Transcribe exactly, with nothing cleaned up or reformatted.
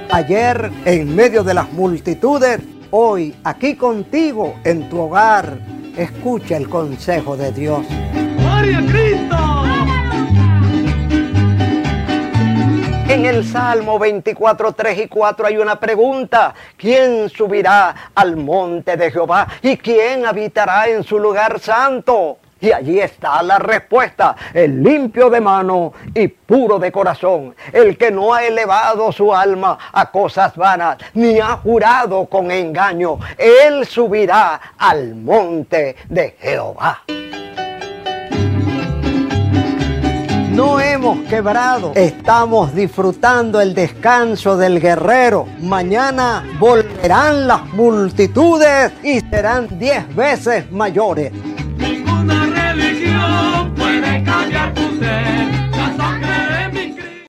Ayer en medio de las multitudes, hoy aquí contigo en tu hogar. Escucha el consejo de Dios. ¡Gloria a Cristo! En el Salmo veinticuatro, tres y cuatro hay una pregunta. ¿Quién subirá al monte de Jehová? ¿Y quién habitará en su lugar santo? Y allí está la respuesta: el limpio de mano y puro de corazón, el que no ha elevado su alma a cosas vanas, ni ha jurado con engaño. Él subirá al monte de Jehová. No hemos quebrado, estamos disfrutando el descanso del guerrero. Mañana volverán las multitudes y serán diez veces mayores.